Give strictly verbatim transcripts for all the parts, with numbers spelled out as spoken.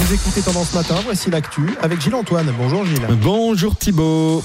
Vous écoutez Tendance Matin, voici l'actu avec Gilles Antoine. Bonjour Gilles. Bonjour Thibaut.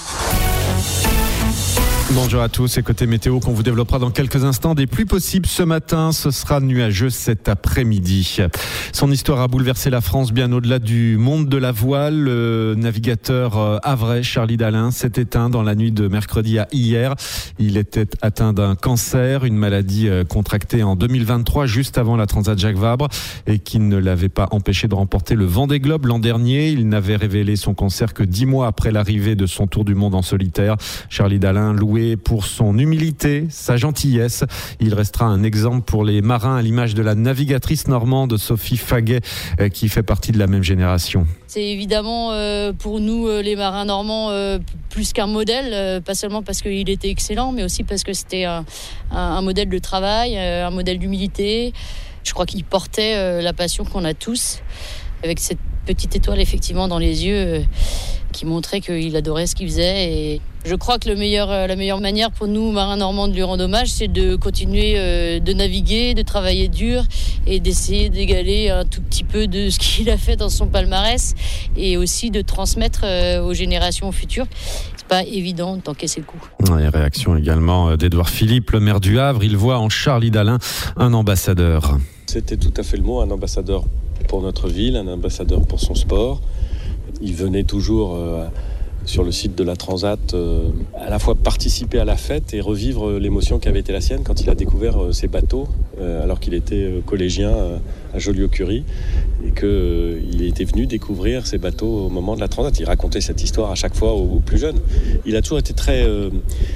Bonjour à tous, et côté météo qu'on vous développera dans quelques instants. Des pluies possibles ce matin, ce sera nuageux cet après-midi. Son histoire a bouleversé la France bien au-delà du monde de la voile. Le navigateur havrais Charlie Dalin s'est éteint dans la nuit de mercredi à hier. Il était atteint d'un cancer, une maladie contractée en deux mille vingt-trois, juste avant la Transat Jacques Vabre, et qui ne l'avait pas empêché de remporter le Vendée Globe l'an dernier. Il n'avait révélé son cancer que dix mois après l'arrivée de son tour du monde en solitaire. Charlie Dalin, loué pour son humilité, sa gentillesse. Il restera un exemple pour les marins, à l'image de la navigatrice normande Sophie Faguet, qui fait partie de la même génération. C'est évidemment euh, pour nous euh, les marins normands euh, plus qu'un modèle, euh, pas seulement parce qu'il était excellent, mais aussi parce que c'était un, un, un modèle de travail, euh, un modèle d'humilité. Je crois qu'il portait euh, la passion qu'on a tous, avec cette petite étoile effectivement dans les yeux euh, qui montrait qu'il adorait ce qu'il faisait. Et je crois que le meilleur, la meilleure manière pour nous, marins normands, de lui rendre hommage, c'est de continuer euh, de naviguer, de travailler dur et d'essayer d'égaler un tout petit peu de ce qu'il a fait dans son palmarès, et aussi de transmettre euh, aux générations futures. C'est pas évident d'encaisser le coup. Et réaction également d'Édouard Philippe, le maire du Havre. Il voit en Charlie Dalin un ambassadeur. C'était tout à fait le mot, un ambassadeur pour notre ville, un ambassadeur pour son sport. Il venait toujours euh, sur le site de la Transat euh, à la fois participer à la fête et revivre l'émotion qui avait été la sienne quand il a découvert euh, ces bateaux euh, alors qu'il était euh, collégien euh, à Joliot-Curie, et qu'il euh, était venu découvrir ces bateaux au moment de la Transat. Il racontait cette histoire à chaque fois aux, aux plus jeunes. Il a toujours été très euh,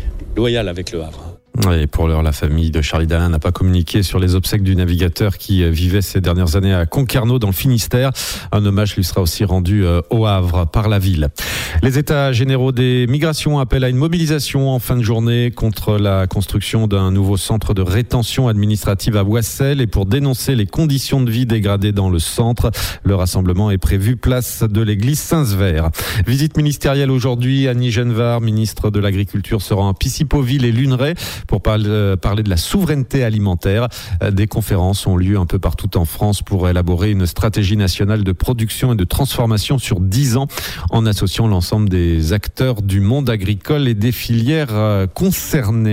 loyal avec le Havre. Et pour l'heure, la famille de Charlie Dalin n'a pas communiqué sur les obsèques du navigateur qui vivait ces dernières années à Concarneau dans le Finistère. Un hommage lui sera aussi rendu au Havre par la ville. Les États généraux des migrations appellent à une mobilisation en fin de journée contre la construction d'un nouveau centre de rétention administrative à Boissel, et pour dénoncer les conditions de vie dégradées dans le centre. Le rassemblement est prévu place de l'église Saint-Sever. Visite ministérielle aujourd'hui. Annie Genevard, ministre de l'Agriculture, se rend à Pissipoville et Luneray pour parler de la souveraineté alimentaire. Des conférences ont lieu un peu partout en France pour élaborer une stratégie nationale de production et de transformation sur dix ans, en associant l'ensemble des acteurs du monde agricole et des filières concernées.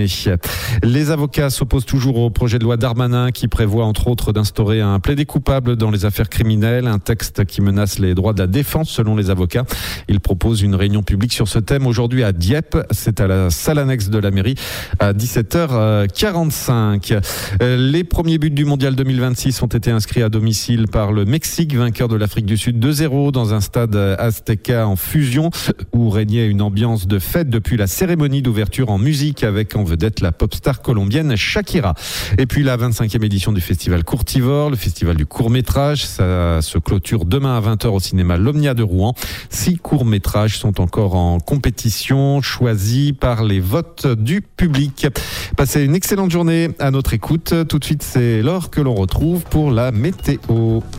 Les avocats s'opposent toujours au projet de loi Darmanin, qui prévoit entre autres d'instaurer un plaidé coupable dans les affaires criminelles, un texte qui menace les droits de la défense selon les avocats. Ils proposent une réunion publique sur ce thème aujourd'hui à Dieppe. C'est à la salle annexe de la mairie à dix-sept heures quarante-cinq. Les premiers buts du mondial deux mille vingt-six ont été inscrits à domicile par le Mexique, vainqueur de l'Afrique du Sud deux zéro dans un stade Azteca en fusion, où régnait une ambiance de fête depuis la cérémonie d'ouverture en musique, avec en vedette la pop star colombienne Shakira. Et puis la vingt-cinquième édition du festival Courtivore, le festival du court-métrage. Ça se clôture demain à vingt heures au cinéma L'Omnia de Rouen. Six courts-métrages sont encore en compétition, choisis par les votes du public. Passez une excellente journée à notre écoute. Tout de suite, c'est l'heure que l'on retrouve pour la météo.